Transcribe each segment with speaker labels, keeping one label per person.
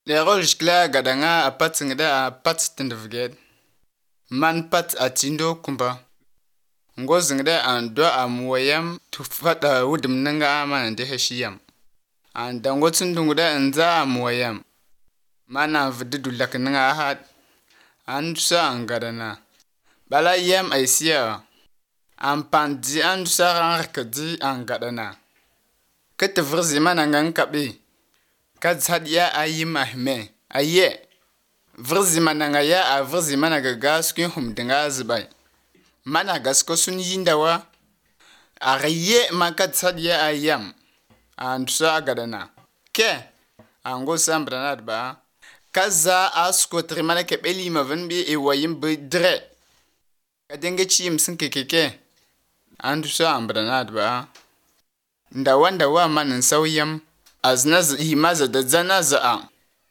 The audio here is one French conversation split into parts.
Speaker 1: Leroj kla gadanga apat ngda apat tindvged. Man pat atindo kumba. Ngo zingda ando amwayam tufata wudim nanga aman de heshiyam. Anda ngo tsundungda nza amwayam. Mana vdidu lak nanga ahad. Andusa angadana. Bala yam aisiya. Ampandi andusa rankadi angadana. Ketvrizi manangan kabi. Kadzad ya ayim ahme. Aye. Vrzi mananga ya a vrzi managa gaskin humdinga zibay. Managa skosun yindawa. Ariye makadzad ya ayam. Andusa agadana. Ke. Ango sambranad ba. Kaza askotri manake beli mavanbi iwayim bidre. Kadenge chim sinkekeke. Andusa ambranad ba. Ndawa manan sawyam. Aznaz himaza da zana za'a.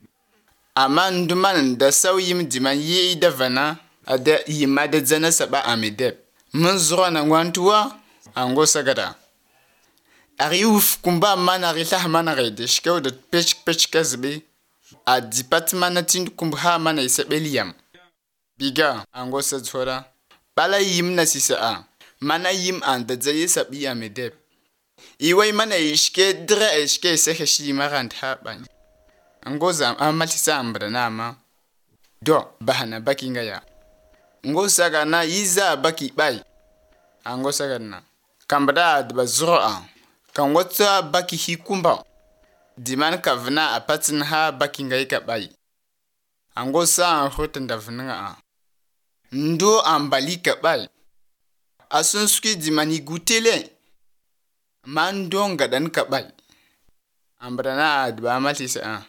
Speaker 1: Aman duman da sauyim diman yi da vana a da yima da zana saba amideb. Mun zuwa na ngwantuwa ango sagada. Ari uf kumba man ari lah man ari de shkew da pech kazbi. A dipat man tin kumbha man ay sabeliyam. Biga ango sadzora. Bala yim na sisa'a. Mana yim an da zaye sabi amideb. Iway mana ishke dra ishke seheshi marant haban. Ngoza amalisa ambrana ma. Do bahana baki ngaya. Ngoza gana iza baki bay. Ngoza gana. Kambada adba zroa. Kangwata baki hikumba. Diman kavna apatin ha baki ngay ka bay. Ngoza anhotenda vnnga. Ndo ambali ka bay. Asunsuki dimani gutele. Man don gadan kabal. Ambrana adba amalisa.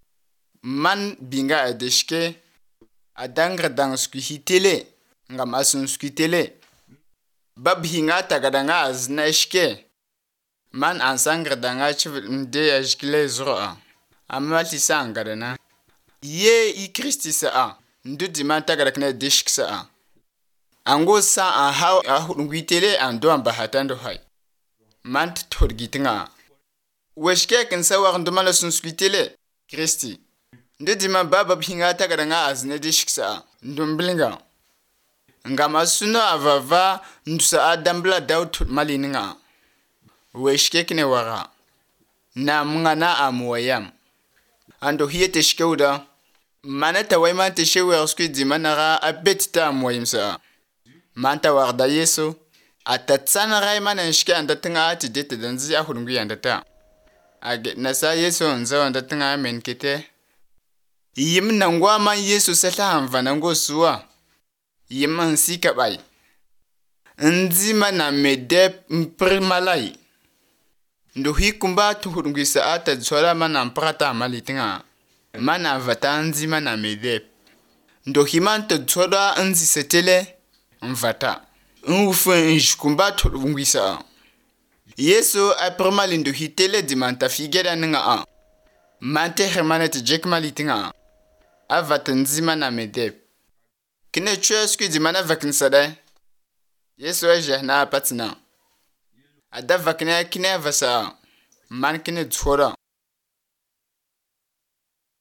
Speaker 1: Man binga adeshke. Adangra dangsku hitele. Ngam asunsku tele. Bab hinga tagadanga aznashke. Man ansangra danga chivil mde ajkile zroa. Amalisa angadana. Ye i Kristi saa. Ndu diman tagadakne deshk saa. Ango sa anhaw ahungitele ando ambahatando hay. Mant torgitinga. Weshke kensa warndumala sunsuitele. Kristi. Ndedima baba hinga tagadanga azne deshksa. Ndumblinga. Ngama suna avava ndusa adambla daut malininga. Weshke kine wara. Na mngana amwayam. Ando hiye teshkeuda. Mana tawayma teshewe arsku dimanara abetita amwayimsa. Manta warda yeso. Atatsana rayman nshke andatinga ati dete danzi ahurungu yandata. Age nasa yeso nza andatinga menkete. Yim nangwa man yeso seta hanvanango suwa. Yim ansika bay. Nzima na medep mprimalay. Ndo hikumba tuhurungu sa ata dzwala man amprata amalitinga. Man avata nzima na medep. Ndo himan te dzwala nzi setele mvata. Nufun jkumba tuhurungu. Yesu aprimalindu hitele dimanta figeda nga a. Mante hermanet jekmalitinga. Avat nzima na medep. Kine chwesku dimana vakinsade. Yesu ajehna apatina. Ada vakine kine vasa. Man kine dzhora.